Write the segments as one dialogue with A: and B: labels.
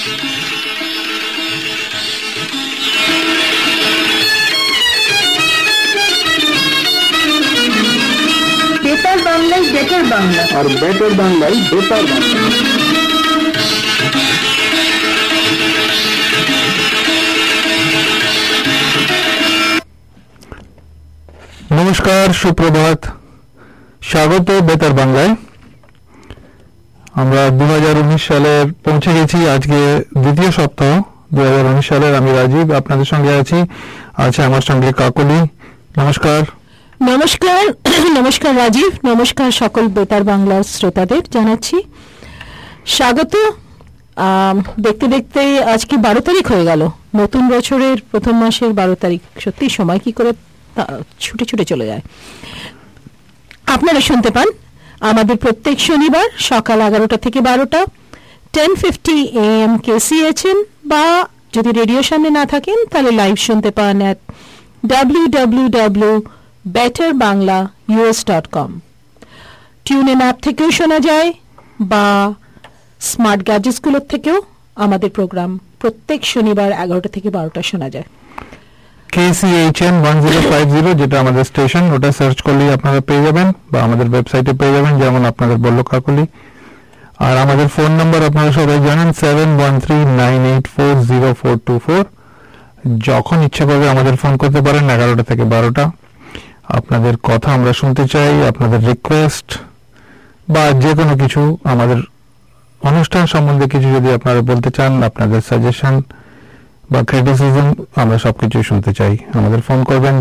A: বেতার বাংলায় বেটার বাংলা, আর বেটার বাংলায় বেতার বাংলা।
B: নমস্কার, সুপ্রভাত, স্বাগত বেতার বাংলায়। আমরা 2019 সালের পৌঁছে গেছি, আজকে দ্বিতীয় সপ্তাহ 2019 সালের। আমি রাজীব আপনাদের সঙ্গে আছি, আছে আমার সঙ্গে কাকলি। নমস্কার।
C: নমস্কার। নমস্কার রাজীব, নমস্কার সকল বেতার বাংলার শ্রোতাদের জানাচ্ছি স্বাগত। দেখতে দেখতে আজকে 12 তারিখ হয়ে গেল, নতুন বছরের প্রথম মাসের 12 তারিখ। সত্যি সময় কি করে ছুটে ছুটে চলে যায়। আপনারা শুনতে পান আমাদের প্রত্যেক শনিবার সকাল 11টা থেকে 12টা 1050 AM KCHN, বা যদি রেডিওর সামনে না থাকেন তাহলে লাইভ শুনতে পান at www.betterbanglaus.com। টিউনইন অ্যাপ থেকেও শোনা যায়, বা স্মার্ট গ্যাজেটসগুলোর থেকেও আমাদের প্রোগ্রাম প্রত্যেক শনিবার 11টা থেকে 12টা শোনা যায়।
B: KCHN 1050 যেটা আমাদের স্টেশন, ওটা সার্চ করলেই আপনারা পেয়ে যাবেন, বা আমাদের ওয়েবসাইটে পেয়ে যাবেন, যেমন আপনাদের বললো কাকলি। আর আমাদের ফোন নাম্বার আপনারা সবাই জানেন, 7139840424। যখন ইচ্ছা করবে আমাদের ফোন করতে পারেন 11টা থেকে 12টা। আপনাদের কথা আমরা শুনতে চাই, আপনাদের রিকোয়েস্ট বা যে কোনো কিছু, আমাদের অনুষ্ঠান সম্বন্ধে কিছু যদি আপনারা বলতে চান, আপনাদের সাজেশন বা ক্রিটিসিজম, আমরা সবকিছু শুনতে চাই। আমাদের ফোন করবেন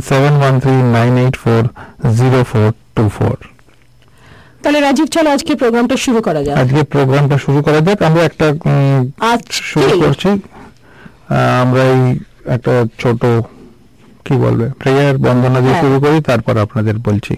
B: 7139840424।
C: তাহলে রাজীব, চলো আজকে প্রোগ্রামটা শুরু করা যাক।
B: আমরা একটা শুরু করছি। আমরা এই একটা ছোট কি বলবে প্রেয়ার বন্দনা দিয়ে শুরু করি, তারপর আপনাদের বলছি।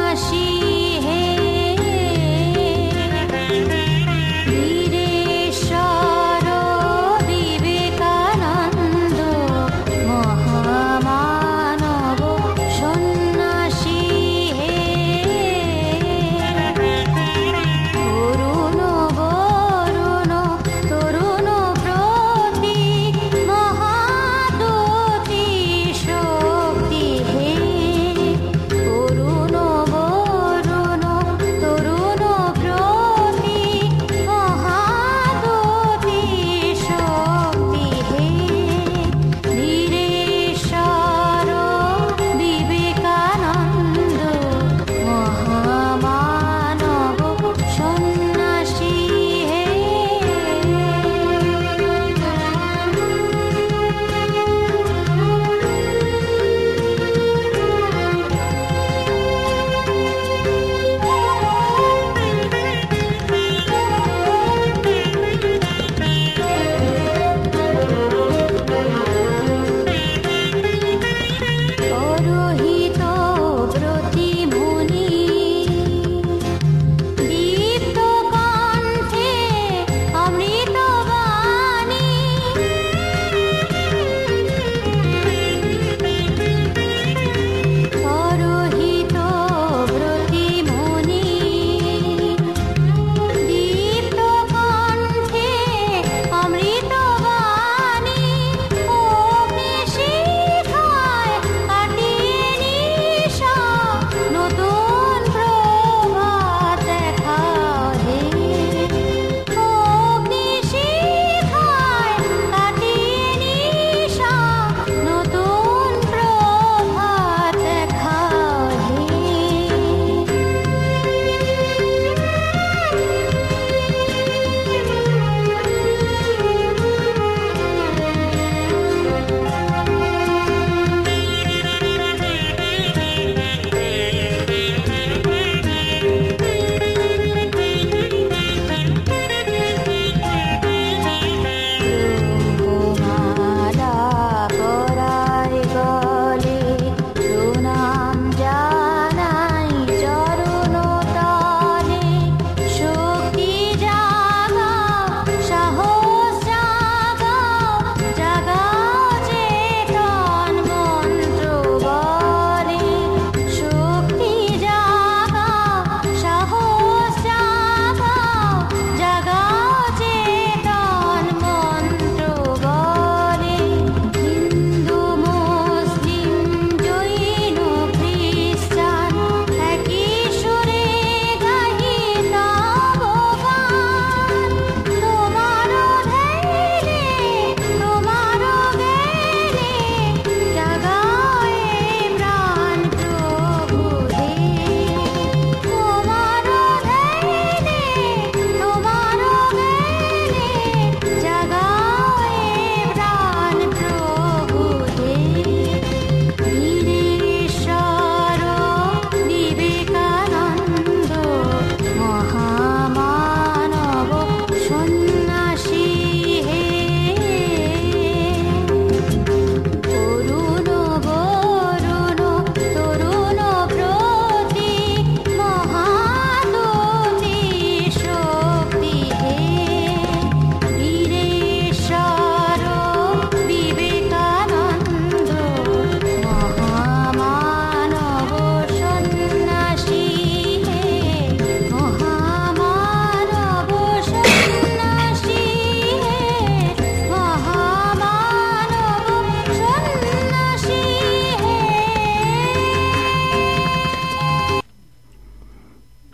D: হে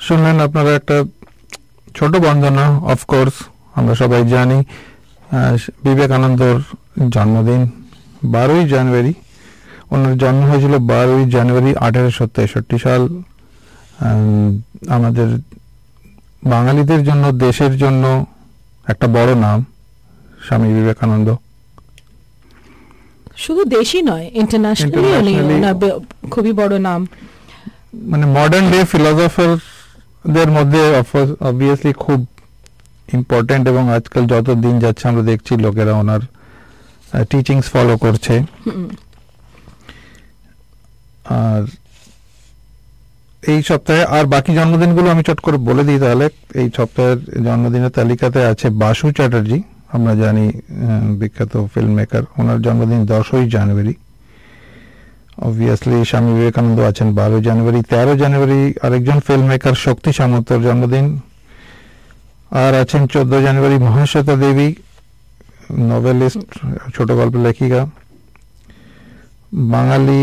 B: শুনলেন আপনারা একটা ছোট বন্দনা। অফকোর্স আমরা সবাই জানি বিবেকানন্দর জন্মদিন 12ই জানুয়ারি। ওনার জন্ম হয়েছিল 12ই জানুয়ারি 1863 সাল। আমাদের বাঙালিদের জন্য, দেশের জন্য একটা বড় নাম স্বামী বিবেকানন্দ।
C: শুধু দেশই নয়, ইন্টারন্যাশনালি খুবই বড় নাম।
B: মানে মডার্ন ডে ফিলোসফারদের মধ্যে অবভিয়াসলি খুব ইম্পর্টেন্ট, এবং আজকাল যত দিন যাচ্ছে আমরা দেখছি লোকেরা ওনার টিচিংস ফলো করছে। আর এই সপ্তাহে আর বাকি জন্মদিনগুলো আমি চট করে বলে দিই তাহলে। এই সপ্তাহের জন্মদিনের তালিকাতে আছে বাসু চ্যাটার্জি, আমরা জানি বিখ্যাত ফিল্ম মেকার, ওনার জন্মদিন 10ই জানুয়ারি। অবভিয়াসলি স্বামী বিবেকানন্দ আছেন 12 জানুয়ারি। 13 জানুয়ারি আরেকজন ফিল্ম মেকার শক্তি সামন্তর জন্মদিন। আর আছেন 14 জানুয়ারি মহাশ্বেতা দেবী, নোভেলিস্ট, ছোট গল্প লেখিকা, বাঙালি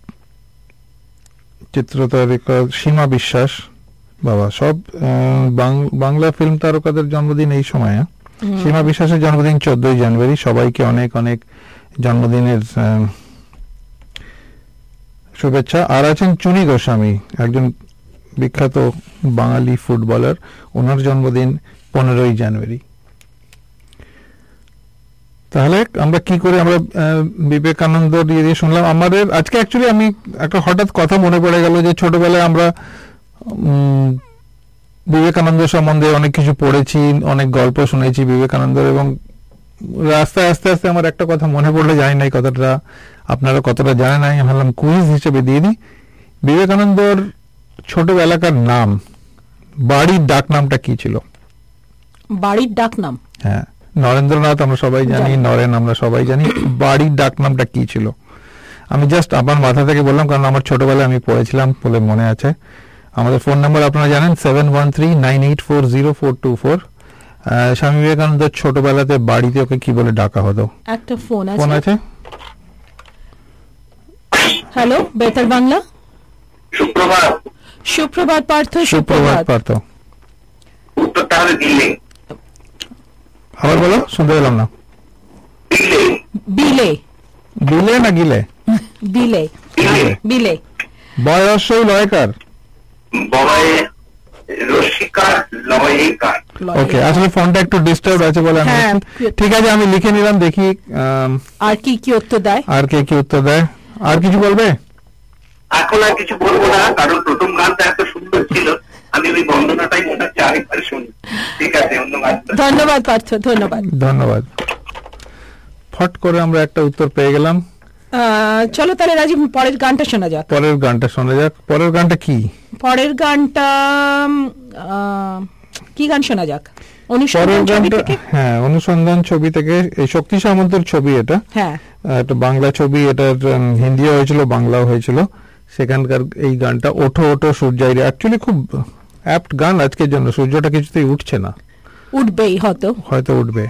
B: চিত্রতারিকা সীমা বিশ্বাস। বাবা, সব বাংলা ফিল্ম তারকাদের জন্মদিন এই সময়। সীমা বিশ্বাসের জন্মদিন 14ই জানুয়ারি। সবাইকে অনেক অনেক জন্মদিনের শুভেচ্ছা। আর আছেন চুনি গোস্বামী, একজন বিখ্যাত বাঙালি ফুটবলার, ওনার জন্মদিন 15ই জানুয়ারি। তাহলে আমরা কি করে আমরা বিবেকানন্দ দিয়ে শুনলাম। আমাদের আজকে অ্যাকচুয়ালি আমি একটা হঠাৎ কথা মনে পড়ে গেল যে ছোটবেলায় আমরা বিবেকানন্দ সম্বন্ধে অনেক কিছু পড়েছি, অনেক গল্প শুনেছি বিবেকানন্দের, এবং রাস্তায় আস্তে আস্তে আমার একটা কথা মনে পড়লে, জানি না এই কথাটা আপনারা কতটা জানেন, আমি ভাবলাম কুইজ হিসেবে দিয়ে দিই। বিবেকানন্দর ছোটবেলাকার নাম, বাড়ির ডাক নামটা কি ছিল?
C: বাড়ির ডাক নাম?
B: হ্যাঁ, নরেন্দ্রনাথ আমরা সবাই জানি, নরেন আমরা সবাই জানি। বাড়ির ডাক নামটা কি ছিল? আমি জাস্ট আমার মাথা থেকে বললাম, কারণ আমার ছোটবেলায় আমি পড়েছিলাম বলে মনে আছে। আমাদের ফোন নাম্বার আপনারা জানেন 7139840424। স্বামী বিবেকানন্দ ছোটবেলাতে বাড়িতে ওকে কি বলে ডাকা হতো?
C: একটা ফোন আছে। হ্যালো, বেতার বাংলা।
D: সুপ্রভাত।
C: সুপ্রভাত পার্থ।
B: সুপ্রভাত পার্থ।
D: উত্তরটা হবে দিলে।
B: আবার বলো, শুনতে পেলাম না।
C: বিলে।
B: বিলে না গিলে?
C: বিলে। বিলে।
B: বয়সই লয়কার।
D: বয়ে রসিকার লয়কার।
B: ওকে, আসলে ফোনটা একটু ডিস্টার্ব আছে বলে আমি, ঠিক আছে আমি লিখে নিলাম, দেখি
C: আর কি কি উত্তর দেয়।
B: আর কে কি উত্তর দেয়। আর কিছু বলবে?
D: এখন আর কিছু বলবো না, কারণ প্রথম গানটা এত সুন্দর ছিল, আমি ওই বন্দনাটাই মনে হচ্ছে আরেকবার শুনি। ঠিক আছে, ধন্যবাদ।
C: ধন্যবাদ পার্থ, ধন্যবাদ।
B: ধন্যবাদ। ফট করে আমরা একটা উত্তর পেয়ে গেলাম।
C: চলো তাহলে রাজীব, পরের গানটা শোনা যাক।
B: পরের গানটা শোনা যাক। পরের গানটা কি?
C: পরের গানটা কি গান শোনা যাক?
B: পরের গানটা, হ্যাঁ, অনুসন্ধান ছবি থেকে। এই শক্তি সামন্তের ছবি এটা।
C: হ্যাঁ,
B: একটা বাংলা ছবি, এটার হিন্দিও হয়েছিল, বাংলাও হয়েছিল। সেখানকার এই গানটা ওঠো ওঠো সূর্যাই রে, অ্যাকচুয়ালি খুব অ্যাপ্ট গান আজকের জন্য। সূর্যটা কিছুতেই উঠছে না,
C: উঠবেই, হয়তো
B: উঠবে।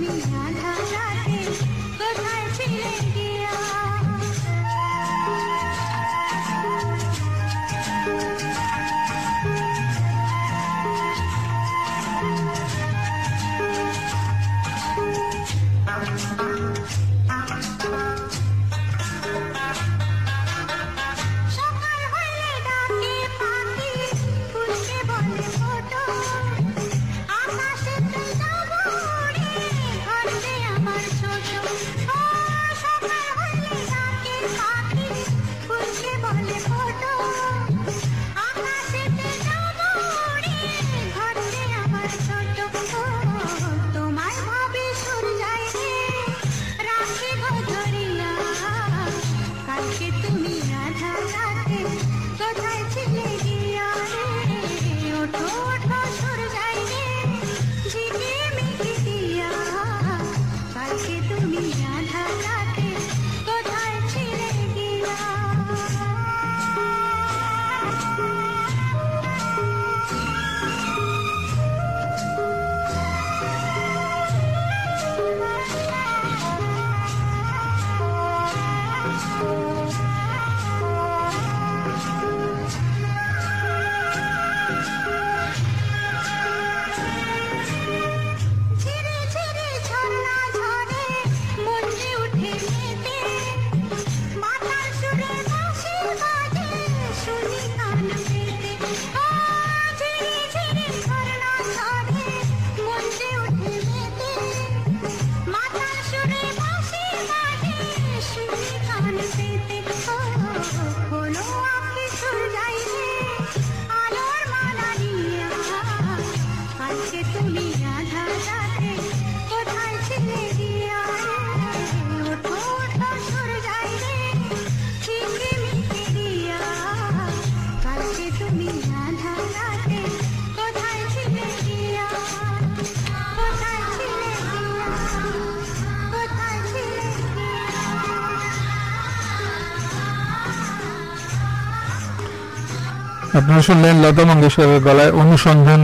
B: আপনারা শুনলেন লতা মঙ্গেশকরের গলায় অনুসন্ধান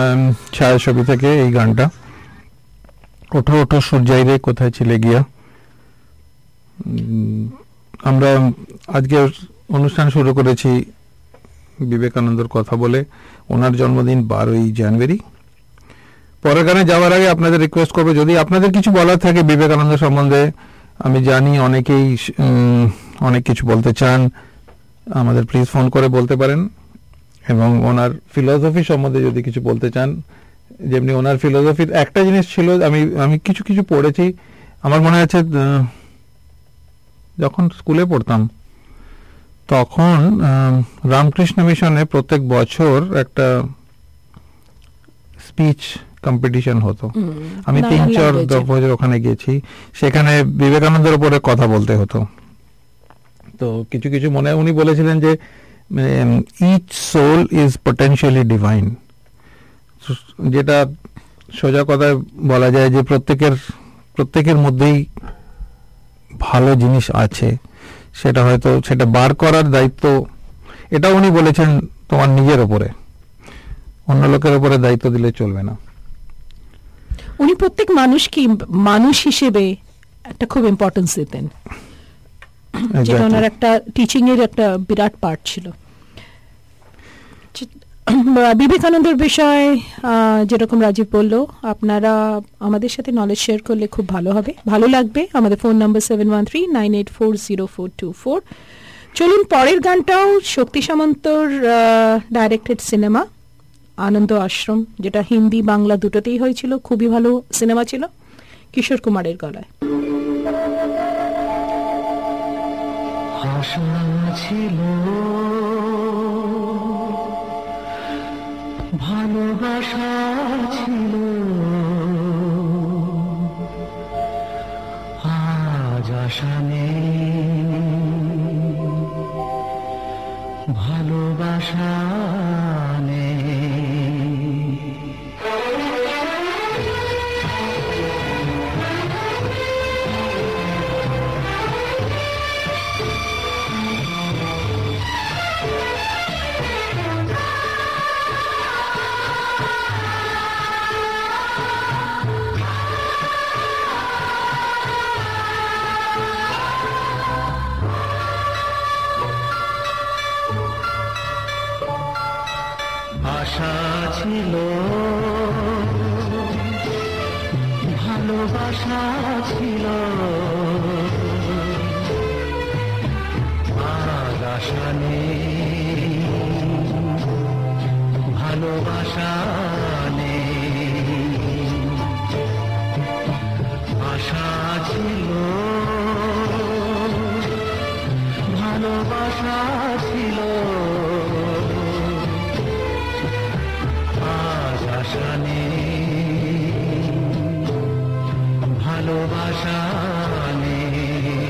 B: ছায়াছবি থেকে এই গানটা। ওঠো ওঠো সূর্যাই রে কোথায় ছিলে গিয়া। আমরা আজকে অনুষ্ঠান শুরু করেছি বিবেকানন্দর কথা বলে। ওনার জন্মদিন 12ই জানুয়ারি। পরের গানে যাওয়ার আগে আপনাদের রিকোয়েস্ট করবো, যদি আপনাদের কিছু বলার থাকে বিবেকানন্দ সম্বন্ধে, আমি জানি অনেকেই অনেক কিছু বলতে চান, আমাদের প্লিজ ফোন করে বলতে পারেন। এবং ওনার ফিলোসফি সম্বন্ধে যদি কিছু বলতে চান, যেমনি ওনার ফিলোসফির একটা জিনিস ছিল, আমি কিছু কিছু পড়েছি, আমার মনে আছে যখন স্কুলে পড়তাম তখন রামকৃষ্ণ মিশনে প্রত্যেক বছর একটা স্পিচ কম্পিটিশন হতো। আমি 3-4 বছর ওখানে গেছি। সেখানে বিবেকানন্দের উপরে কথা বলতে হতো। তো কিছু কিছু মনে উনি বলেছিলেন যে each soul is potentially divine, যেটা সোজা কথায় বলা যায় যে প্রত্যেকের মধ্যেই ভালো জিনিস আছে, সেটা হয়তো সেটা বার করার দায়িত্ব, এটা উনি বলেছেন তোমার নিজের ওপরে, অন্য লোকের উপরে দায়িত্ব দিলে চলবে না।
C: উনি প্রত্যেক মানুষকে মানুষ হিসেবে একটা খুব ইম্পর্টেন্স দিতেন, যেটা ওনার একটা টিচিং এর একটা বিরাট পার্ট ছিল। বিবেকানন্দের বিষয়ে যেরকম রাজীব বললো, আপনারা আমাদের সাথে নলেজ শেয়ার করলে খুব ভালো হবে, ভালো লাগবে। আমাদের ফোন নাম্বার 7139840424। চলুন পরের গানটাও শক্তি সামন্তর ডাইরেক্টেড সিনেমা আনন্দ আশ্রম, যেটা হিন্দি বাংলা দুটোতেই হয়েছিল, খুবই ভালো সিনেমা ছিল, কিশোর কুমারের গলায়।
E: আশা ছিল, ভালোবাসা ছিল, আজ আশা নেই, ভালোবাসা নেই। ভালোবাসা ছিল আজ আশা নেই, ভালোবাসা নেই, আশা ছিল ভালোবাসা ছিল আজ আশা নেই, ভালোবাসা নেই।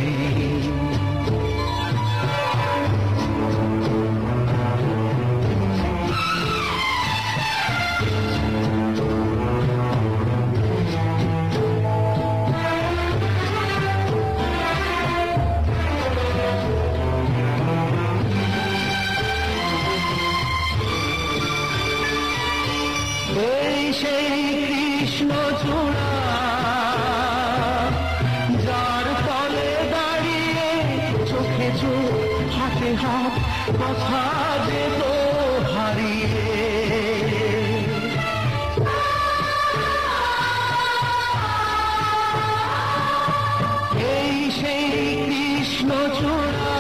E: এই সেই কৃষ্ণ চূড়া যার তলে দাঁড়িয়ে চোখে চোখ হাতে হাত কথা যেত হারিয়ে, এই সেই কৃষ্ণ চূড়া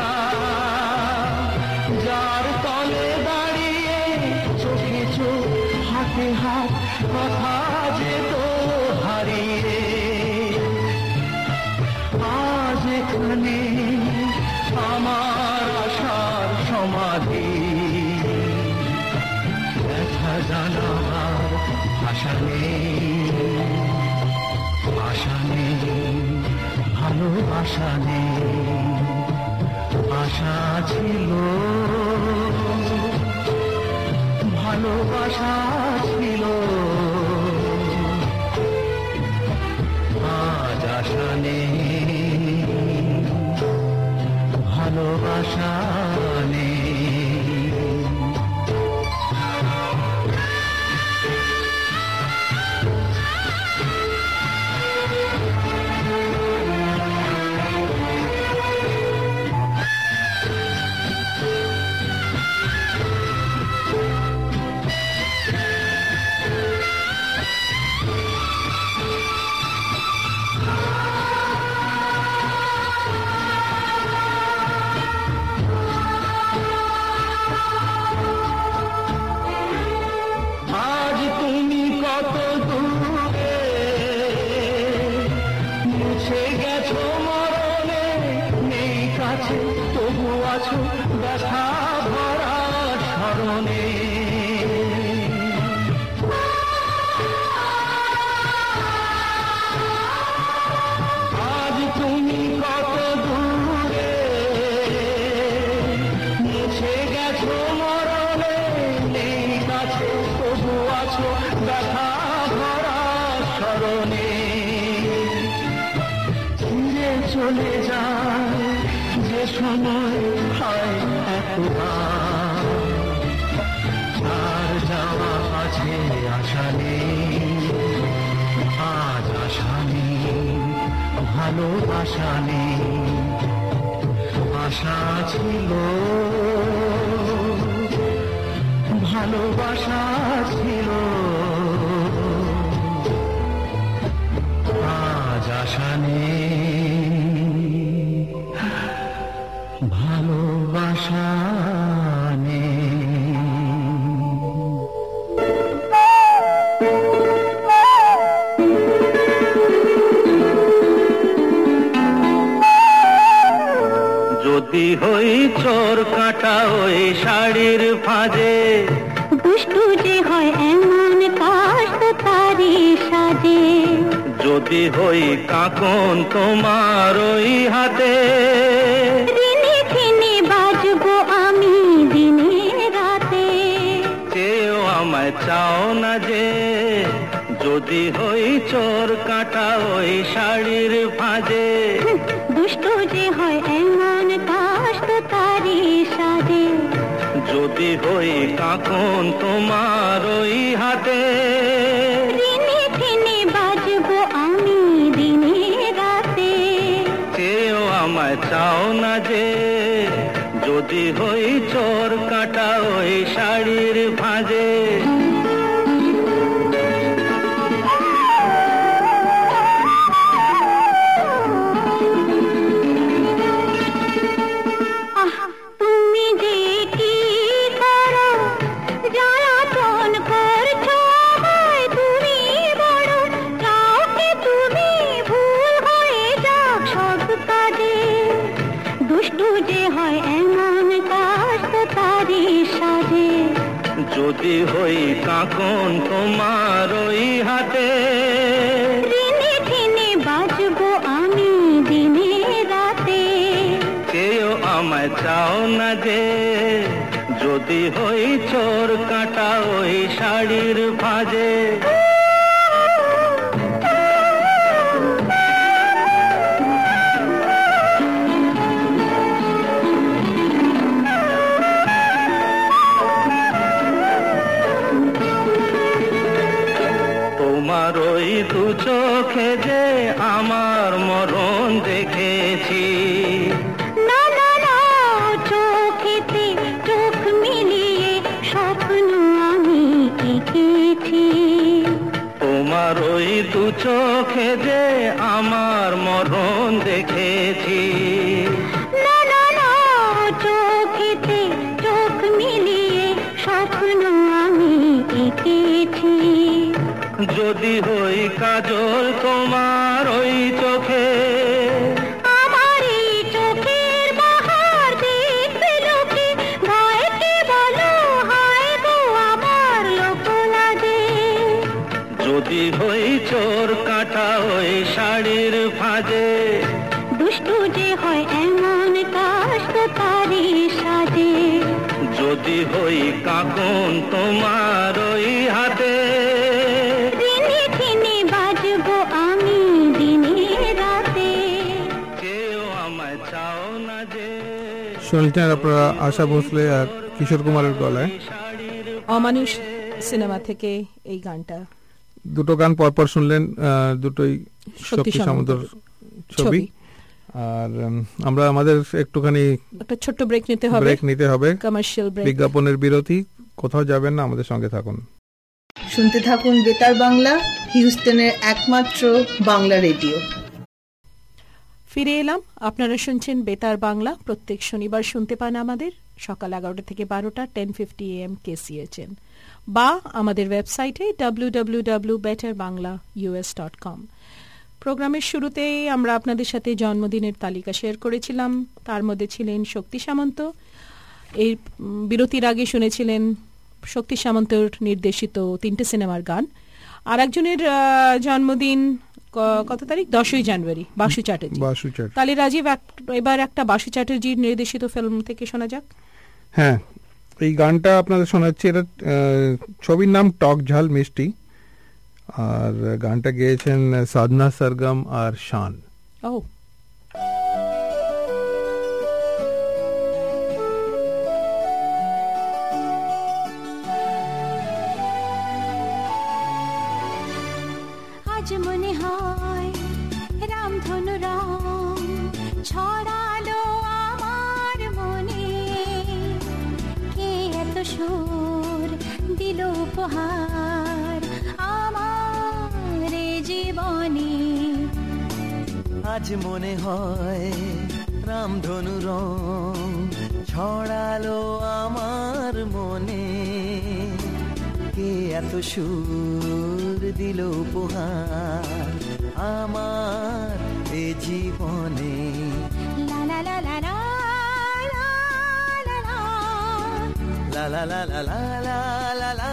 E: যার তলে দাঁড়িয়ে চোখে চোখ হাতে হাত কথা যেত হারিয়ে, আজ এখানে আমার আশার সমাধি, দেখা জানার আশা নেই, আশা নেই, ভালোবাসা নেই, আশা ছিল ভালোবাসা ছিল আজ আশা নেই, ভালোবাসা নেই। আজ তুমি কত দূরে মুছে গেছো মরণে, নেই কাছে তবু আছো ব্যথা ভরা স্মরণে, আজ তুমি কত দূরে মুছে গেছো মরণে, নেই কাছে তবু আছো ব্যথা ভরা স্মরণে, ফিরে চলে যায় যে সময় হয় একবার, আর যাওয়া আছে আশা নেই, আজ আশা নেই, ভালোবাসা নেই, আশা ছিল ভালোবাসা ছিল আজ আশা নেই, ভালোবাসা নেই। যদি হই চোর কাটা ওই শাড়ির ফাঁদে,
F: দুষ্টু যে হয় এমন কাজ তো তারই সাজে,
E: যদি হই কাকন তোমার ওই হাতে,
F: দিনে দিনে বাজবো আমি দিনে রাতে,
E: চেয়েও আমায় চাও না যে, যদি হই চোর কাটা ওই শাড়ির ফাঁদে,
F: দুষ্টু যে হয় এমন কাজ তো তারই সাজে,
E: যদি হই কাকন তোমার ওই হাতে,
F: দিনে দিনে বাজবো আমি দিনে রাতে,
E: চেয়েও আমায় চাও না যে, যদি হই চোর কাটা ওই শাড়ির ফাঁদে। যদি হই কাঁকন তোমার ওই হাতে,
F: ঋণে ঋণে বাজবো আমি দিনে রাতে।
E: কেউ আমায় চাও না যে, যদি হই চোর কাঁটা ওই শাড়ির ভাঁজে। তোমার ওই দু চোখে যে আমার মরণ দেখেছি।
F: না না না, চোখেতে চোখ মিলিয়ে স্বপ্ন আমি এঁকেছি।
E: তোমার ওই দু চোখে যে আমার মরণ দেখেছি।
F: না না না, চোখেতে চোখ মিলিয়ে স্বপ্ন আমি এঁকেছি।
E: যদি হই কাজল তোমার ওই চোখে,
F: আমার এই চোখের বাহার দেখবে লোকে, ভয়কে বলো হায় গো আমার লোক লাগে।
E: যদি হই চোর কাঁটা ওই শাড়ির ভাঁজে,
F: দুষ্টু যে হয় এমন কাশ তো তারই সাজে।
E: যদি হই কাঁকন তোমার ওই হাতে,
F: দিনে দিনে বাজবো আমি দিনে রাতে।
E: কেউ আমায় চাও না যে।
B: শুনছেন আপনারা আশা ভোসলে আর কিশোর কুমারের গলায়
C: অমানুষ সিনেমা থেকে এই গানটা।
B: দুটো গান পরপর শুনলেন, দুটোই
C: শক্তি
B: শক্তি সামন্তর ছবি।
C: ছবি।
B: আর আমরা আমাদের একটুখানি
C: একটা ছোট্ট ব্রেক নিতে হবে, কমার্শিয়াল ব্রেক।
B: বিজ্ঞাপনের বিরতি। কোথাও যাবেন না, আমাদের সঙ্গে থাকুন।
G: শুনতে থাকুন বেতার বাংলা, হিউস্টনের একমাত্র বাংলা রেডিও।
C: ফিরে এলাম, আপনারা শুনছেন বেতার বাংলা। প্রত্যেক শনিবার শুনতে পান আমাদের সকাল 11টা থেকে 12টা 1050 AM KCHN, বা আমাদের ওয়েবসাইটে www.betterbanglaus.com। প্রোগ্রামের শুরুতে আমরা আপনাদের সাথে জন্মদিনের তালিকা শেয়ার করেছিলাম, তার মধ্যে ছিলেন শক্তি সামন্ত। এই বিরতির আগে শুনেছিলেন শক্তি সামন্তর নির্দেশিত 3টে সিনেমার গান। আর একজনের জন্মদিন কত তারিখ? 10ই জানুয়ারি, বাসু চ্যাটার্জি। তাহলে রাজীব, এবার একটা বাসু চ্যাটার্জির নির্দেশিত ফিল্ম থেকে শোনা যাক।
B: হ্যাঁ, এই গানটা আপনাদের শোনাচ্ছি। এটা ছবির নাম টক ঝাল মিষ্টি, আর গানটা গেয়েছেন সাধনা সরগম আর শান।
C: ও
F: আজ মনে হয় রামধনু রং ছড়ালো আমার মনে, কে এত সুর দিল উপহার আমার জীবনে।
H: আজ মনে হয় রামধনু রং ছড়ালো আমার মনে, কে এত সুর দিল উপহার আমার এ জীবনে।
F: লা লা লা লা লা লা লা লা
H: লা লা লা লা লা লা লা লা লা।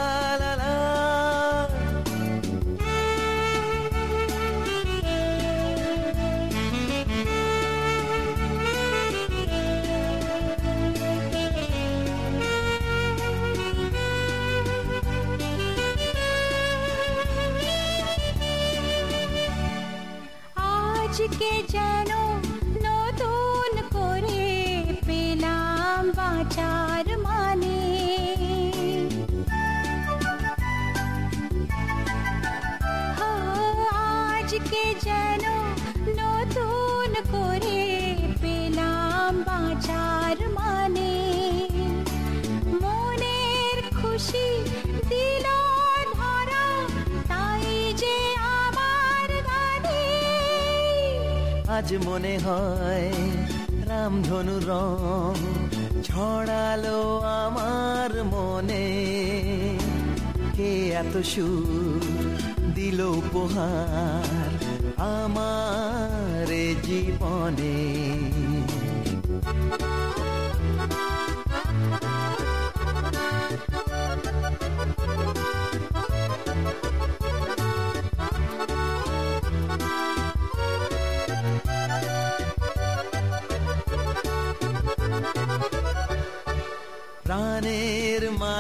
F: আজকে যেন নতুন করে পেলাম বাঁচার মানে, আজকে যেন নতুন করে পেলাম বাঁচার মানে, মনের খুশি দিল ধরা তাই যে আমার গানে।
H: আজ মনে হয় রামধনু রং ছড়ালো আমার মনে, কে এত সুর দিল উপহার আমার জীবনে।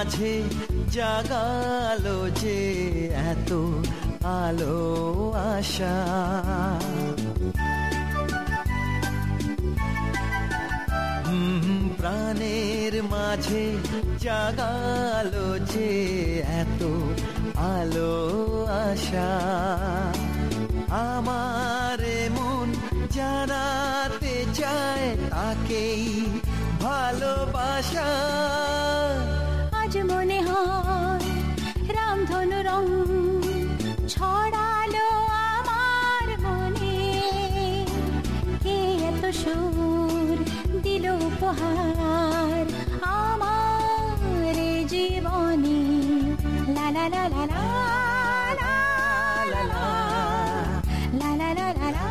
H: মাঝে জাগালো যে এত আলো আশা, প্রাণের মাঝে জাগালো যে এত আলো আশা, আমার মন জানাতে চায় তাকেই ভালোবাসা।
F: আজ মনে হয় রামধনু রং ছড়ালো আমার মনে, কে এত সুর দিল উপহার আমার জীবনে। লা লা লা লা লা লা লা লা লা লা লা লা লা।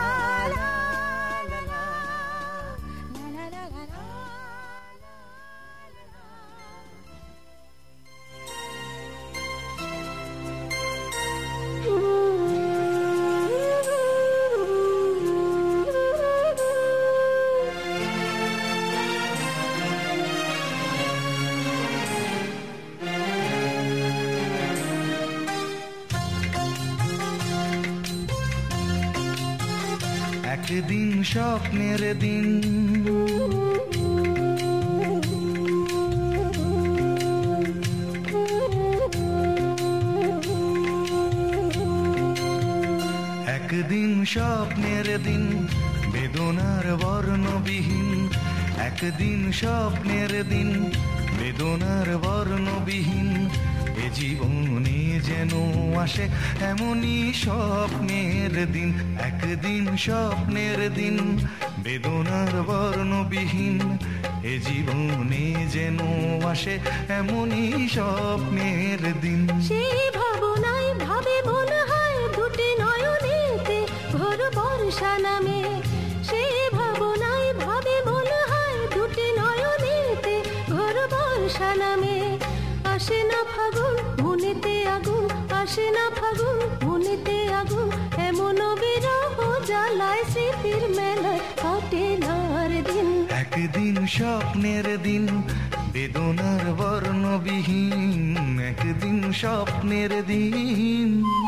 E: একদিন স্বপ্নের দিন, একদিন স্বপ্নের দিন বেদনার বর্ণবিহীন, একদিন স্বপ্নের দিন বেদনার বর্ণবিহীন, এ জীবনে যেন আসে এমনই স্বপ্নের দিন, একদিন স্বপ্নের দিন বেদনার বর্ণবিহীন, এ জীবনে যেন আসে এমনই স্বপ্নের দিন।
F: সেই ভাবনায় ভাবে মনে হয় দুটি নয়নেতে ভোর বর্ষা নামে, সেই ভাবনায় ভাবে মনে হয় দুটি নয়নেতে ভোর বর্ষা নামে। আসে না ফাগুন মনেতে আগুন, আসে না ফাগুন মনেতে আগুন, এমন বিরহ জ্বালায় স্মৃতির মেলায় কাটে নার দিন।
E: একদিন স্বপ্নের দিন বেদনার বর্ণবিহীন, একদিন স্বপ্নের দিন।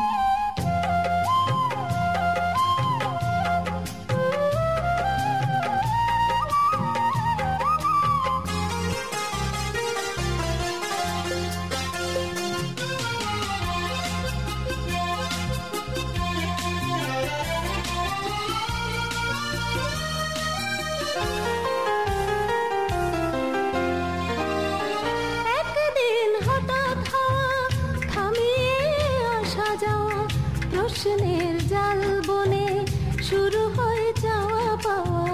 F: প্রশ্নের জাল বনে শুরু হয়ে যাওয়া পাওয়া,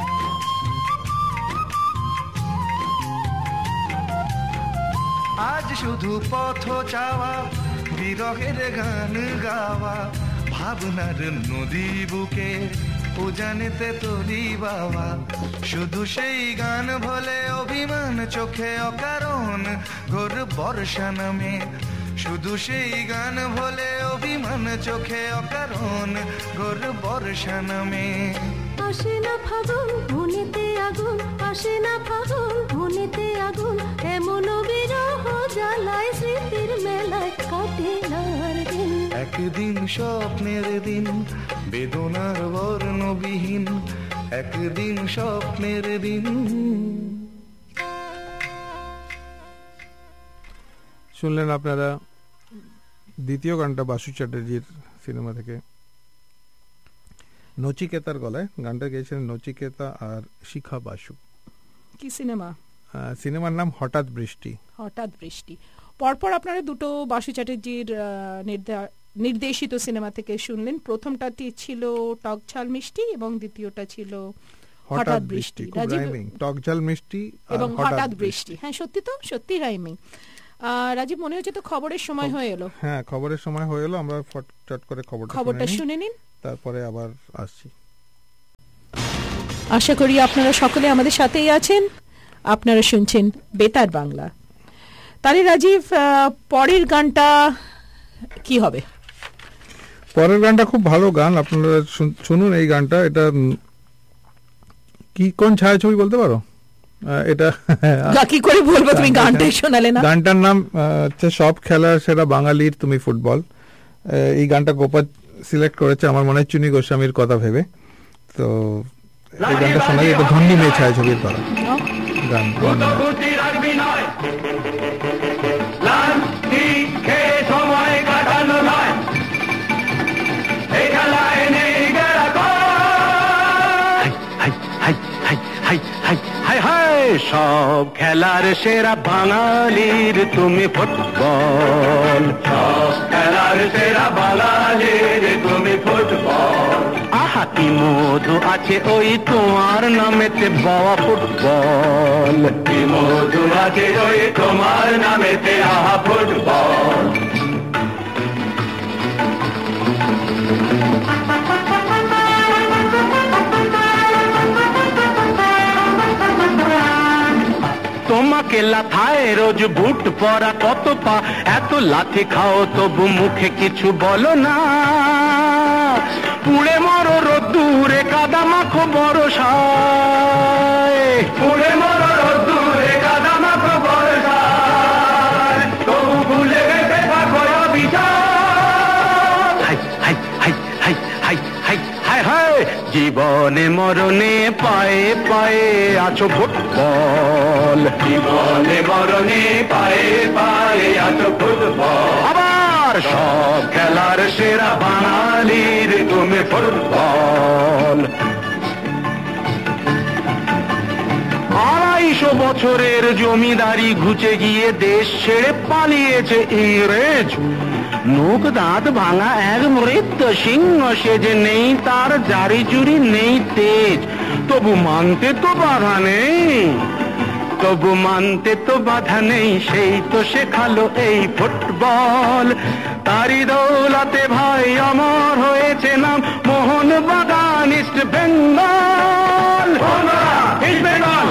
E: আজ শুধু পথ চাওয়া, বিরহের গান গাওয়া, ভাবনার নদী বুকে উজানেতে তরি বাবা, শুধু সেই গান ভোলে অভিমান চোখে অকারণ ঘোর বর্ষা নামে, শুধু সেই গান ভোলে অভিমান চোখে অকারণ ঘোর বর্ষা নামে।
F: আসে না ফাগুন মনেতে আগুন, আসে না ফাগুন মনেতে আগুন, এমন বিরহ জ্বালায় স্মৃতির মেলায় কাটে নার দিন।
E: একদিন স্বপ্নের দিন বেদনার বর্ণবিহীন, একদিন স্বপ্নের দিন।
B: শুনলেন আপনারা দ্বিতীয় গানটা বাসু চ্যাটার্জির সিনেমা থেকে, নচিকেতার গলায় গানটা গেয়েছিলেন নচিকেতা আর শিখা বাসু।
C: কি সিনেমা?
B: সিনেমার নাম হঠাৎ বৃষ্টি।
C: হঠাৎ বৃষ্টি। পরপর আপনারা দুটো বাসু চ্যাটার্জির নির্দেশিত সিনেমা থেকে শুনলেন। প্রথমটাটি ছিল টক ঝাল মিষ্টি এবং দ্বিতীয়টা ছিল হঠাৎ বৃষ্টি।
B: টক ঝাল মিষ্টি
C: এবং হঠাৎ বৃষ্টি। হ্যাঁ, সত্যি তো, সত্যি রাইমিং। রাজীব, মনে হচ্ছে তো খবরের সময় হয়ে এলো।
B: হ্যাঁ, খবরের সময় হয়ে এলো। আমরা ফটচট করে খবরটা
C: শুনে নিন,
B: তারপরে আবার আসছি।
C: আশা করি আপনারা সকলে আমাদের সাথেই আছেন। আপনারা শুনছেন বেতার বাংলা। তাহলে রাজীব, পরের গানটা কি হবে?
B: পরের গানটা খুব ভালো গান, আপনারা শুনুন এই গানটা। এটা কি, কোন ছায়াছবি বলতে পারো? এটা
C: কি করে বলবো, তুমি গানটাই শোনালে না।
B: গানটার নাম হচ্ছে সব খেলার সেরা বাঙালির তুমি ফুটবল। এই গানটা গোপাল সিলেক্ট করেছে আমার মনে হয় চুনি গোস্বামীর কথা ভেবে। তো এই গানটা শোনা যায়, এটা ধন্যী মেয়ে ছায়াছবির করা গান।
E: সব খেলার সেরা বাঙালির তুমি ফুটবল, সব খেলার সেরা বাঙালির তুমি ফুটবল। আহা কি মধু আছে ওই তোমার নামেতে বাবা ফুটবল, কি মধু আছে ওই তোমার নামেতে আহা ফুটবল। তোমাকে লাথায় রোজ বুট পরা কত পা, এত লাথি খাও তবু মুখে কিছু বলো না। পুড়ে মরো রোদ্দুরে কাদা মাখো বরসায়, পুড়ে মরো রোদ্দুরে কাদা মাখো বরসায়, তবু ভুলে গেছে থাকো অবিচার। হাই হাই হাই হাই হাই হাই হাই হাই, জীবনে মরণে পায়ে পায়ে আছো ফুটবল, জীবনে মরণে পায়ে পায়ে আছো ফুটবল। আবার সব খেলার সেরা বাঙালির তুমি ফুটবল। 250 বছরের জমিদারি ঘুচে গিয়ে দেশ ছেড়ে পালিয়েছে ইংরেজ। মুখ দাঁত ভাঙা এক মৃত সিংহ সেজে, নেই তার জারি জুরি নেই তেজ, তবু মানতে তো বাধা নেই, তবু মানতে তো বাধা নেই, সেই তো শেখালো এই ফুটবল। তারি দৌলতে ভাই অমর হয়েছে নাম Mohun Bagan East Bengal, East Bengal,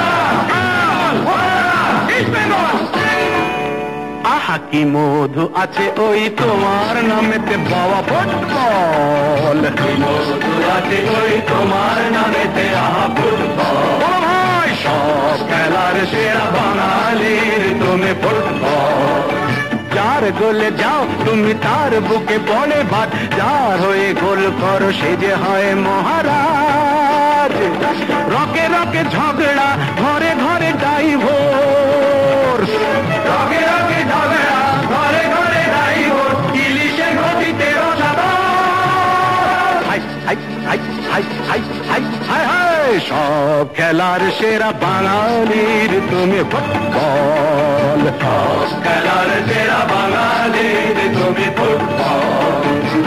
E: East Bengal. আহা কি মধু আছে ওই তোমার নামেতে বাবা ফুটবল, কি মধু আছে ওই তোমার নামেতে আহা ফুটবল। ভাই সব খেলার সেরা বাঙালির তুমি ফুটবল। যার গোলে যাও তুমি তার বুকে পড়ে ভাত, যার হয়ে গোল করো সে যে হয় মহারাজ। রকে রকে ঝগড়া ঘরে ঘরে ডাইভোর্স, রকে রকে ঝগড়া ঘরে ঘরে ডাইভোর্স, ইলিশে গতিতে রসাদার। হাই হাই হাই হাই হাই হাই হাই হাই, সব খেলার সেরা বাঙালির তুমি ফুটবল, সব খেলার সেরা বাঙালির তুমি ফুটবল।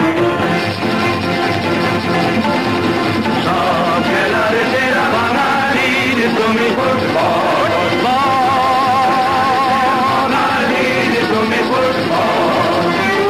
E: সব খেলার সেরা বাঙালির তুমি ফুটবল, বাঙালির তুমি ফুটবল।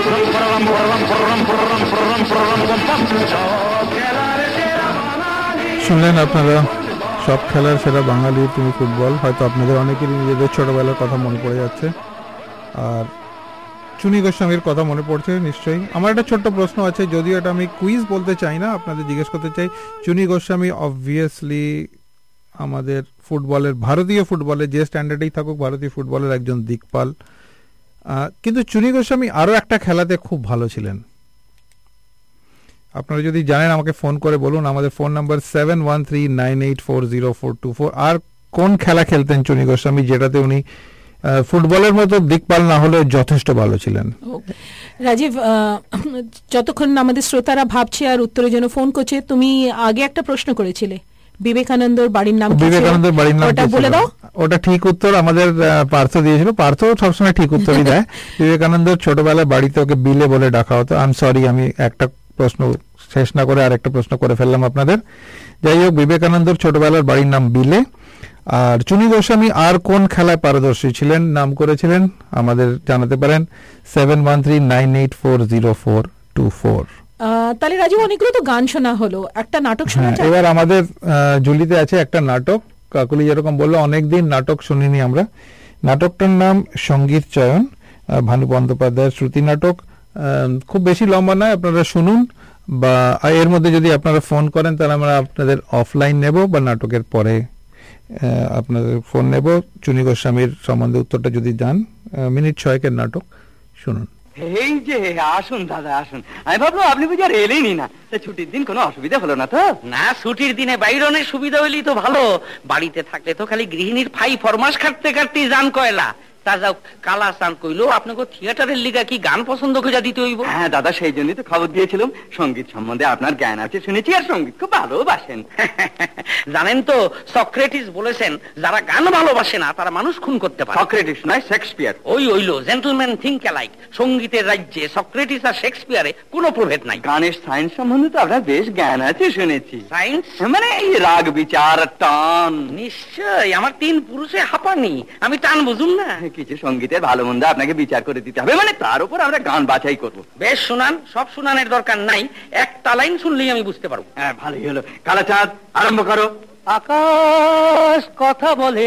E: সব খেলার সেরা বাঙালি।
B: শুনলেন আপনারা সব খেলার সেরা বাঙালির তুমি ফুটবল। হয়তো আপনাদের অনেকেরই নিজেদের ছোটবেলার কথা মনে পড়ে যাচ্ছে, আর চুনি গোস্বামীর কথা মনে পড়ছে নিশ্চয়ই। আমার একটা ছোট্ট প্রশ্ন আছে, যদিও এটা আমি কুইজ বলতে চাই না, আপনাদের জিজ্ঞেস করতে চাই। চুনি গোস্বামী অবভিয়াসলি আমাদের ফুটবলের, ভারতীয় ফুটবলের যে স্ট্যান্ডার্ডেই থাকুক, ভারতীয় ফুটবলের একজন দিকপাল। কিন্তু চুনি গোস্বামী আরো একটা খেলাতে খুব ভালো ছিলেন। আপনারা যদি জানেন আমাকে ফোন করে বলুন। আমাদের ফোন নাম্বার 7139840424। আর কোন খেলা খেলতেন চুনি গোস্বামী যেটাতে উনি ফুটবলের মতো দিকপাল না হলে যথেষ্ট ভালো ছিলেন?
C: রাজীব, যতক্ষণ আমাদের শ্রোতারা ভাবছে আর উত্তরের জন্য ফোন করছে, তুমি আগে একটা প্রশ্ন করেছিলে বিবেকানন্দর বাড়ির নাম,
B: বিবেকানন্দের বাড়ির নাম
C: ওটা বলে দাও।
B: ওটা ঠিক উত্তর আমাদের পার্থ দিয়েছিল। পার্থ সবসময় ঠিক উত্তরই দেয়। বিবেকানন্দের ছোটবেলায় বাড়িতে ওকে বিলে বলে ডাকা হতো। আই এম সরি, আমি একটা প্রশ্ন শেষ না করে আরেকটা প্রশ্ন করে ফেললাম আপনাদের। যাই হোক, বিবেকানন্দর ছোটবেলার বাড়ির নাম বিলে। আর চুনি গোস্বামী আর কোন খেলায় পারদর্শী ছিলেন, নাম করেছিলেন, আমাদের জানাতে পারেন 7139840424।
C: তাহলে রাজীব, অনেকগুলো তো গান শোনা হলো, একটা নাটক শোনা যায়?
B: এবার আমাদের ঝুলিতে আছে একটা নাটক। কাকুলি যেরকম বললো, অনেকদিন নাটক শুনিনি আমরা। নাটকটার নাম সঙ্গীত চয়ন, ভানু বন্দ্যোপাধ্যায়ের শ্রুতি নাটক। খুব বেশি লম্বা নয়, আপনারা শুনুন, বা এর মধ্যে যদি আপনারা ফোন করেন তাহলে আমরা আপনাদের অফলাইন নেব, বা নাটকের পরে আপনাদের ফোন নেব। চুনি গোস্বামীর সম্বন্ধে উত্তরটা যদি যান, মিনিট 6 নাটক শুনুন।
I: এই যে আসুন দাদা আসুন, আমি ভাবলাম আপনি বুঝি আর এলেনই না। ছুটির দিন কোনো অসুবিধা হলো না তো?
J: না, ছুটির দিনে বাইরনের সুবিধা হইলেই তো ভালো, বাড়িতে থাকলে তো খালি গৃহিণীর ফাই ফরমাস খাটতে খাটতেই জান কয়লা। তা যাও, কালা চান কইলো আপনাকে থিয়েটারের লিগা কি গান পছন্দ করে দিতে হইব?
I: হ্যাঁ দাদা, সেই জন্যই তো খবর দিয়েছিলাম। সঙ্গীত সম্বন্ধে আপনার জ্ঞান আছে শুনেছি, আর সঙ্গীত খুব ভালোবাসেন।
J: জানেন তো, সক্রেটিস বলেছেন যারা গান ভালোবাসে না তারা মানুষ খুন করতে পারে।
I: সক্রেটিস নয়, শেক্সপিয়ার।
J: ওই হইলো জেন্টলম্যান থিঙ্ক অ্যালাইক। সঙ্গীতের রাজ্যে সক্রেটিস আর শেক্সপিয়ারে কোনো প্রভেদ নাই।
I: গানের সায়েন্স সম্বন্ধে তো আপনার বেশ জ্ঞান আছে শুনেছি।
J: সায়েন্স
I: মানে এই রাগ বিচার টান।
J: নিশ্চয়, আমার 3 পুরুষে হাঁপানি, আমি টান বুঝুন না।
I: কিছু সঙ্গীতের ভালো মন্দ আপনাকে বিচার করে দিতে হবে, মানে তার উপর আমরা গান বাছাই করব।
J: বেশ শুনান, সব শুনানের দরকার নাই, একটা লাইন শুনলেই আমি বুঝতে পারবো।
I: হ্যাঁ ভালোই হলো। কালাচাঁদ, আরম্ভ করো।
J: আকাশ কথা বলে,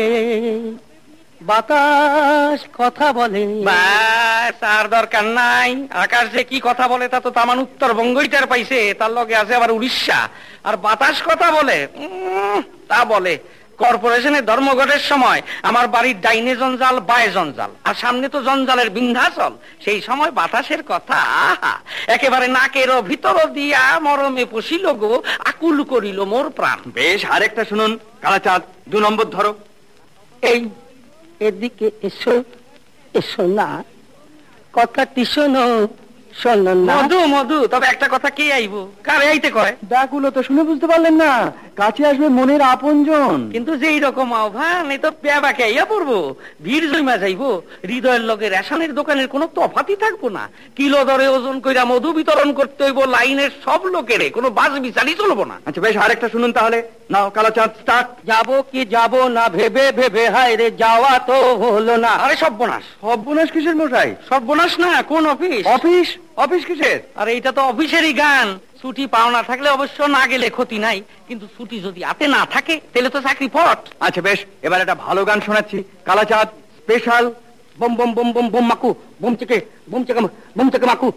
J: বাতাস কথা বলে। বাস, আর দরকার নাই। আকাশ যে কি কথা বলে তা তো তামান উত্তরবঙ্গইটার পাইছে, তার লগে আছে আবার উড়িষ্যা। আর বাতাস কথা বলে, তা বলে কর্পোরেশনের ধর্মঘটের সময় আমার বাড়ির ডাইনে জঞ্জাল বায়ে জঞ্জাল, আর সামনে তো জঞ্জালের বিন্ধ্যাচল। সেই সময় বাতাসের কথা একেবারে নাকেরও ভিতর দিয়া মরমে পশিল গো, আকুল করিল মোর প্রাণ।
I: বেশ, আরেকটা শুনুন। কালাচাঁদ, 2 নম্বর ধরো।
J: এই এদিকে এসো, এসো না, কথাটি শোনো, শোনো না। মধু মধু, তবে একটা কথা, কে আইব, কারে আইতে কয়?
I: ডাকুলো তো শুনে বুঝতে পারলেন না? কাছে আসবে মনের আপনজন।
J: কিন্তু যেই রকম আহ্বান, এই তো পেয়াবাকে আইয়া পড়বো, ভিড় জমা যাইবো, হৃদয়ের লগে রেশনের দোকানের কোনো তফাতই থাকবো না। কিলো দরে ওজন কইরা মধু বিতরণ করতে হইব লাইনের সব লোকেরে, কোনো বাস বিচারই চলবো না।
I: আচ্ছা বেশ, আরেকটা শুনুন তাহলে। নাও কালাচাঁদ, স্টার্ট।
J: যাবো কি যাবো না ভেবে ভেবে হায় রে যাওয়া তো হলো না। আরে সর্বনাশ।
I: সর্বনাশ কিসের মশাই?
J: সর্বনাশ না, কোন অফিস?
I: অফিস? অফিস কিসের?
J: আরে এটা তো অফিসেরই গান। ছুটি পাওনা থাকলে অবশ্য না গেলে ক্ষতি নাই, কিন্তু ছুটি যদি হাতে না থাকে তাহলে তো চাকরি ফট।
I: আচ্ছা বেশ, এবার একটা ভালো গান শোনাচ্ছি। কালাচাঁদ, স্পেশাল।
J: বম বম বম বম বম মাকু, বম চেকে বম চেকে মাকু।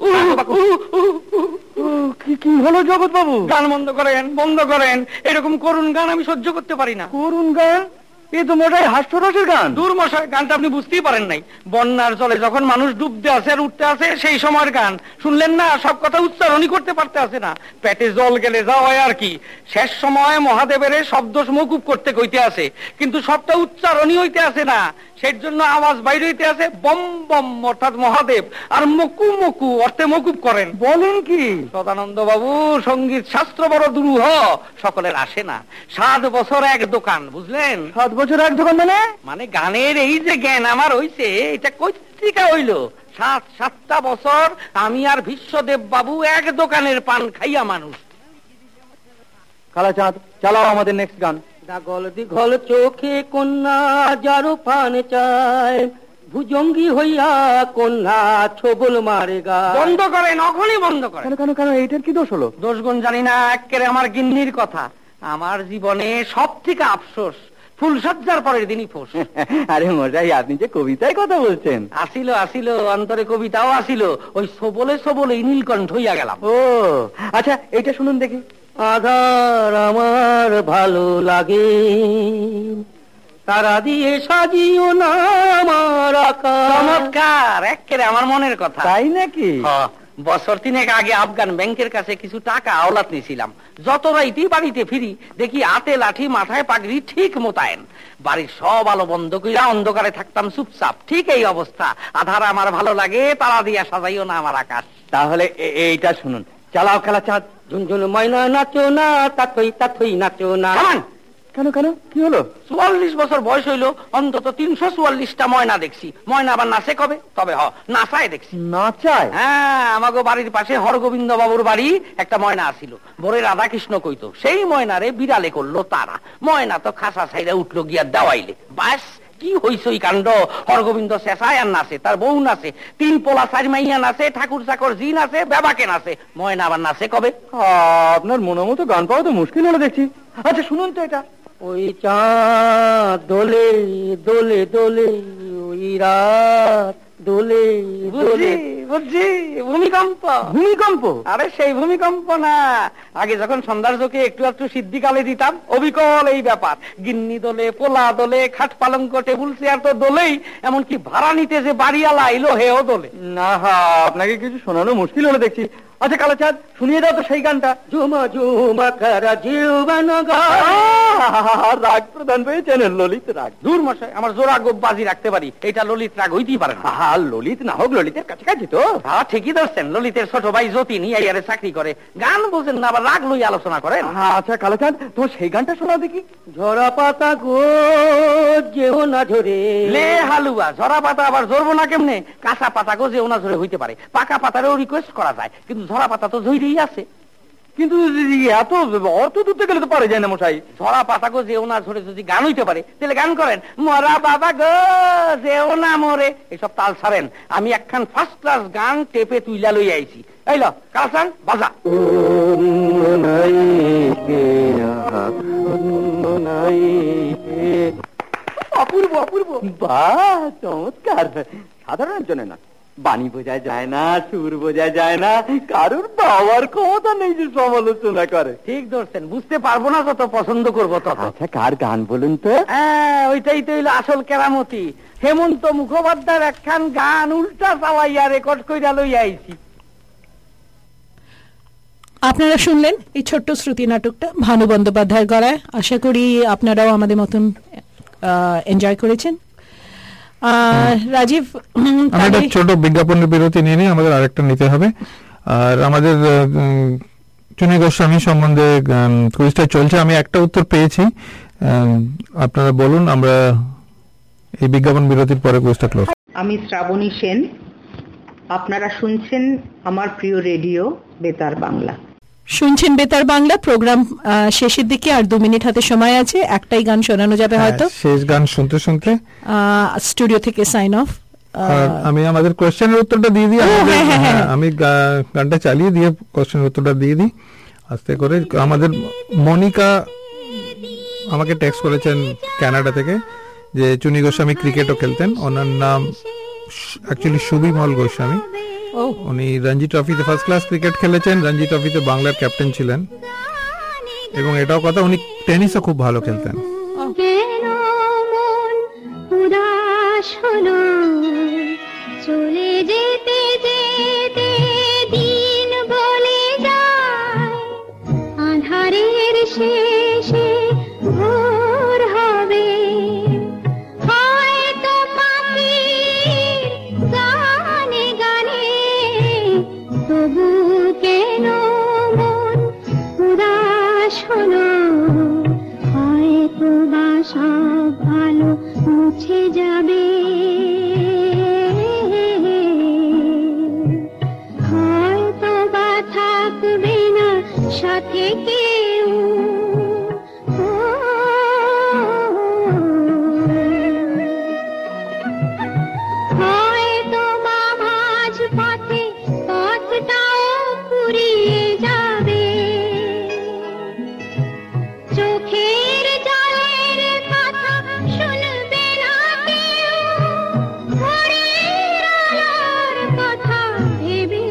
I: কি হলো জগৎ বাবু?
J: গান বন্ধ করেন, বন্ধ করেন। এরকম করুণ গান আমি সহ্য করতে পারি না।
I: করুণ গান? এ তো মোটাই হাস্যরসের গান।
J: দূর মশাই, গানটা আপনি বুঝতেই পারেন নাই। বন্যার জলে যখন মানুষ ডুবতে আছে আর উঠতে আছে, সেই সময়ের গান শুনলেন না? সব কথা উচ্চারণই করতে পারতে আছে না, পেটে জল গেলে যা হয় আর কি। শেষ সময় মহাদেবের শব্দ মকুব করতে কইতে আছে, কিন্তু সবটা উচ্চারণই হইতে আছে না। সেই জন্য আওয়াজ বাইরে হইতে আছে বম বম, অর্থাৎ মহাদেব, আর মকু মকু অর্থে মকুব করেন।
I: বলেন কি?
J: সদানন্দ বাবু, সঙ্গীত শাস্ত্র বড় দুরূহ, সকলের আসে না। 7 বছর এক দোকান, বুঝলেন?
I: 7 বছর এক দোকান
J: মানে গানের এই যে জ্ঞান আমার হইছে, এটা কৈত্রিকা হইল। 7টা বছর আমি আর বিশ্বদেব বাবু এক দোকানের পান খাইয়া মানুষ।
I: কালাচাঁদ, চালাও আমাদের নেক্সট গান।
J: দাগল দিঘল চোখে কন্যা যারো পান চায়, ভুজঙ্গি হইয়া কন্যা ছবল মারে গা। বন্ধ করেন, অখনই বন্ধ করেন।
I: কেন কেন, এইটার কি দোষ হলো?
J: দোষগুণ জানি না, একেবারে আমার গিন্নির কথা। আমার জীবনে সব থেকে আফসোস, ফুলসজ্জার পরের দিনই ফোস।
I: আরে মশাই, আপনি যে কবিতায় কথা বলছেন।
J: আসিল অন্তরে কবিতাও আসিল, ওই সবলে সবলে নীলকণ্ঠ হইয়া গেলাম।
I: ও আচ্ছা, এইটা শুনুন দেখি।
J: আধার আমার ভালো লাগে, তারা দিয়ে সাজিও না আমার আকাশ। চমৎকার, একেবারে আমার মনের কথা।
I: তাই নাকি?
J: বছর 3 আগে আফগান ব্যাংকের কাছে কিছু টাকা আওলাত নিয়েছিলাম। যত রাইতেই বাড়িতে ফিরি দেখি হাতে লাঠি, মাথায় পাগড়ি, ঠিক মোতায়েন। বাড়ির সব আলো বন্ধ কইরা অন্ধকারে থাকতাম চুপচাপ। ঠিক এই অবস্থা। আধার আমার ভালো লাগে, তারা দিয়া সাজাইও না আমার আকাশ।
I: তাহলে এইটা শুনুন। চালাও কালাচাঁদ।
J: ঝুনঝুন ময়না নাচো না, তাথই নাচো না।
I: কেন কেন, কি হলো?
J: 44 বছর বয়স হইলো, অন্তত 344টা ময়না দেখছি। ময়না আবার নাচে কবে? তবে নাচায় দেখছি।
I: নাচায়?
J: হ্যাঁ, আমাগো বাড়ির পাশে হরগোবিন্দ বাবুর বাড়ি একটা ময়না আসিল। বরে রাধাকৃষ্ণ কইতো, সেই ময়নারে বিড়ালে করলো তারা। ময়না তো খাসা ছাইরা উঠলো গিয়া দেওয়াইলে। বাস, কি হইছই কাণ্ড। হরগোবিন্দ শেষায় আর নাচে, তার বউ নাচে, 3 পোলা 4 মাইয়া নাচে, ঠাকুর চাকর জি নাচে, বেবাকে নাচে। ময়না আবার নাচে কবে?
I: আপনার মনের মতো গান পাওয়া তো মুশকিল হলো দেখছি। আচ্ছা শুনুন তো এটা।
J: ওই চাঁদ দোলে দোলে দোলে, ওই রাত দোলে দোলে। বুঝছি, ভূমিকম্প। ভূমিকম্প? আরে সেই ভূমিকম্প না, আগে যখন সন্ধ্যার চোখে একটু একটু সিদ্ধিকালে দিতাম, অবিকল এই ব্যাপার। গিন্নি দোলে, পোলা দোলে, খাট পালঙ্ক টেবিল চেয়ার তো দোলেই, এমনকি ভাড়া নিতে যে বাড়িওয়ালা আইলো হেও দোলে।
I: না, আপনাকে কিছু শোনানো মুশকিল হলো দেখছি। আচ্ছা কালাচাঁদ, শুনিয়ে দাও তো সেই গানটা।
J: ঝুমা ঝুমা কারা জীবন
I: রাগ প্রধান পেয়েছেন, ললিত রাগ।
J: দূর মশাই, আমার জোড়া বাজি রাখতে পারি, এটা ললিত রাগ হইতেই পারে না।
I: ললিত না হোক, ললিতের কাছাকাছি তো।
J: হ্যাঁ ঠিকই ধরছেন, ললিতের ছোট ভাই যতীন ইয়ারে চাকরি করে, গান বোঝেন না, আবার রাগ লই আলোচনা করেন।
I: আচ্ছা কালাচাঁদ, তোমার সেই গানটা শোনা দেখি।
J: ঝরা পাতা গো যেও না ঝরে। লে হালুয়া, ঝরা পাতা আবার ঝরবো না কেমনে? কাঁচা পাতা গো যেও না ঝরে হইতে পারে, পাকা পাতারও রিকোয়েস্ট করা যায়, কিন্তু ঝরা পাতা তো ঝরেই আছে।
I: কিন্তু এত অর্থ ধরতে গেলে তো পারে যায় না মশাই।
J: ঝরা পাতা গো যেও না ঝরে যদি গান হইতে পারে, তাহলে গান করেন মরা বাবা গো যেও না মরে। এসব তাল ছাড়েন, আমি একখান ফার্স্ট ক্লাস গান টেপে তুইলা লই আইছি। এই ল কালসান বাজা।
I: অপূর্ব অপূর্ব, বাহ চমৎকার। সাধারণ জনে না, বাণী বোঝা যায় না, সুর বোঝা যায় না, কারোর পাওয়ার ক্ষমতা নেই যে সমালোচনা করে।
J: ঠিক ধরছেন, বুঝতে পারবো না যত, পছন্দ করবো তত।
I: আচ্ছা কার গান বলুন তো?
J: ওইটাই তো হইলো আসল কেরামতি। হেমন্ত মুখোপাধ্যায়ের একখান গান উল্টা চালাইয়া রেকর্ড কইরা লই আইছি।
C: আপনারা শুনলেন এই ছোট্ট শ্রুতি নাটকটা ভানু বন্দ্যোপাধ্যায়ের গলায়। আশা করি আপনারাও আমাদের মতন এনজয় করেছেন। রাজীব,
B: আমরা ছোট বিজ্ঞাপনের বিরতি নিয়ে নিয়ে আমাদের আরেকটা নিতে হবে। আর আমাদের চুনি গোস্বামী সম্বন্ধে কুইজটা চলছে, আমি একটা উত্তর পেয়েছি, আপনারা বলুন, আমরা এই বিজ্ঞাপন বিরতির পরে কুইজটা ক্লোজ।
K: আমি শ্রাবণী সেন, আপনারা শুনছেন আমার প্রিয় রেডিও বেতার বাংলা।
C: শুনছেন বেতার বাংলা প্রোগ্রাম শেষের দিকে, আর 2 মিনিট হাতে সময় আছে, একটাই গান শোনানো যাবে হয়তো।
B: শেষ গান শুনতে শুনতে
C: স্টুডিও থেকে সাইন অফ।
B: আমি আমাদের কোশ্চেনের উত্তরটা দিয়ে দিই, আমি গানটা চালিয়ে দিয়ে কোশ্চেনের উত্তরটা দিয়ে দিই আস্তে করে। আমাদের মনিকা আমাকে টেক্সট করেছেন কানাডা থেকে যে চুনি গোস্বামী ক্রিকেটও খেলতেন, ওনার নাম অ্যাকচুয়ালি সুবিমল গোস্বামী। উনি রঞ্জি ট্রফিতে ফার্স্ট ক্লাস ক্রিকেট খেলেছেন, রঞ্জি ট্রফিতে বাংলার ক্যাপ্টেন ছিলেন, এবং এটাও কথা উনি টেনিসও খুব ভালো খেলতেন।
F: চলে যেতে যেতে দিন বলে যায়, আঁধারের শেষে ভোর হবে, হয়তো পাখির গানে গানে, তবু কেন মন উদাস হলো, হয়তো বা সব ভালো মুছে যাবে, হয়তো বা থাকবে না সাথে কেউ, হয়তো বা মাঝ পথে পথটাও ফুরিয়ে যাবে, চোখের জলের কথা শুনবে না কেউ, ভোরের আলোর কথা ভেবে,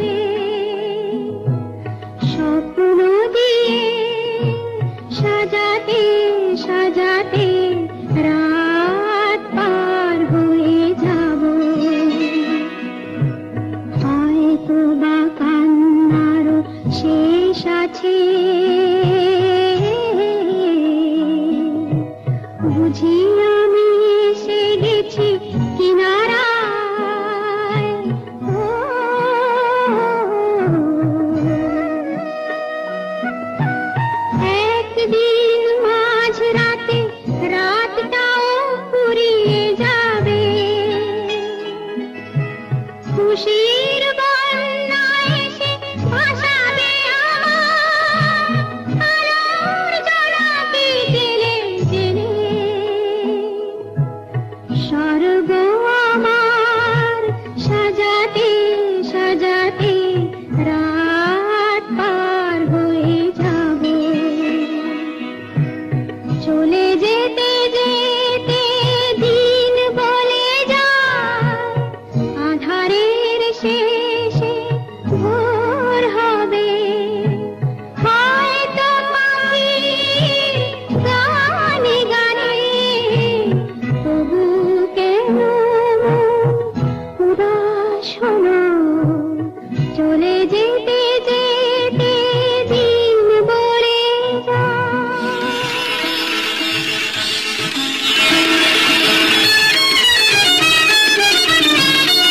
F: স্বপ্ন দিয়ে সাজাতে সাজাতে রাত পার হয়ে যাব, হয়তো বা কান্নারও শেষ আছে, বুঝি আমি এসে গেছি কিনারায়, একদিন মাঝ রাতে রাতটাও ফুরিয়ে যাবে, খুশির বন্যা এসে ভাসাবে আমার চলে যেতে যেতে দিন বলে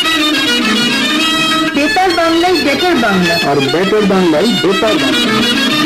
G: বেতার বাংলায় বেটার বাংলা
A: আর বেটার বাংলায় বেতার বাংলা।